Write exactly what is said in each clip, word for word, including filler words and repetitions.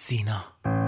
سینا.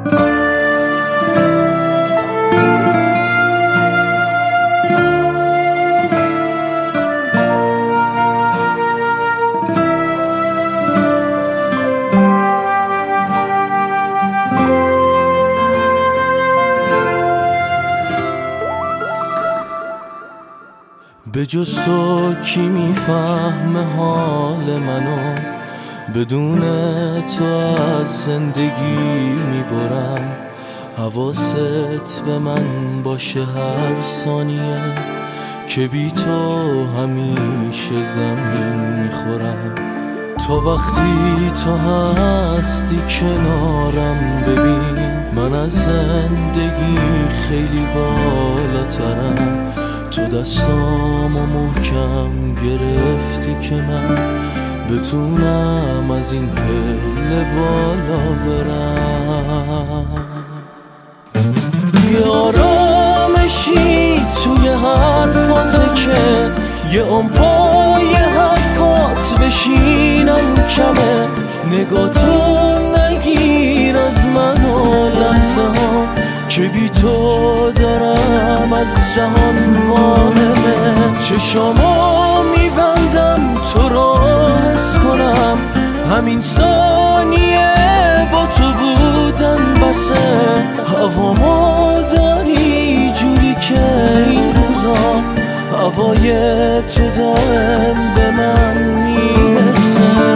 به جز تو کی میفهمه حال منو، بدون تو از زندگی میبرم. حواست به من باشه هر ثانیه که بی تو همیشه زمین میخورم. تا وقتی تو هستی کنارم ببین، من از زندگی خیلی بالاترم. تو دستامو محکم گرفتی که من بتونم از این پله بالا برم. یارامشی توی حرفاته که یه عمر پای حرفات بشینم کمه. نگاه تو نگیر از من و لحظه ها که بی تو دارم از جهان وانمه. چشامو میبندم تو رو حس کنم، همین ثانیه با تو بودن بسه. هوامو داری جوری که این روزا هوای تو دائم به من میرسه.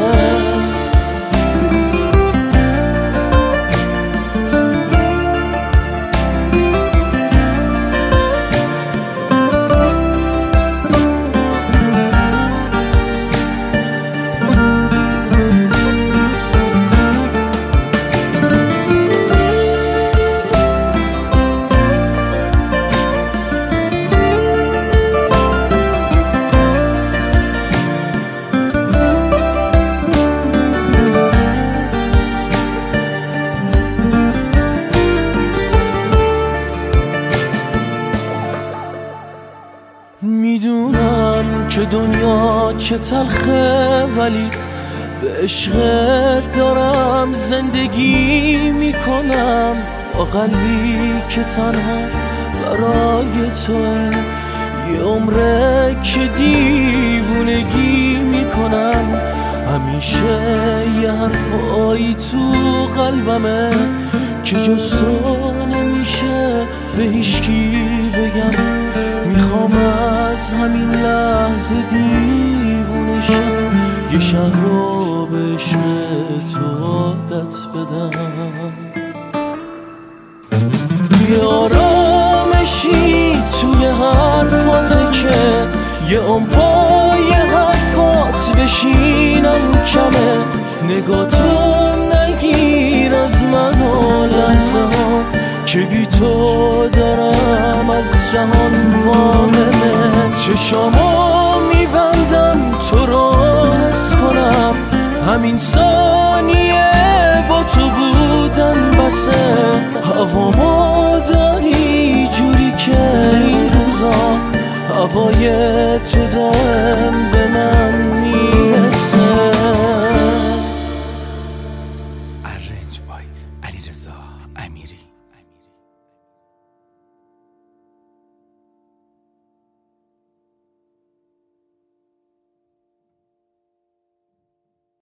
میدونم که دنیا چه تلخه، ولی به عشقت دارم زندگی میکنم. با قلبی که تنها برای توه، یه عمره که دیوونگی میکنم. همیشه یه حرفایی تو قلبمه که جز تو نمیشه به هیچکی بگم. میخوام از همین لحظه دیوونه شم، یه شهر رو به عشق تو عادت بدم. یارامشی توی حرفاته که یه عمر پای حرفات بشینم کمه. نگاه تو نگیر از من و لحظه ها که بی تو دارم از جهان وانمه. چشامو میبندم تو رو حس کنم، همین ثانیه با تو بودن بسه. هوامو داری جوری که این روزا هوای تو دائم به من میرسه.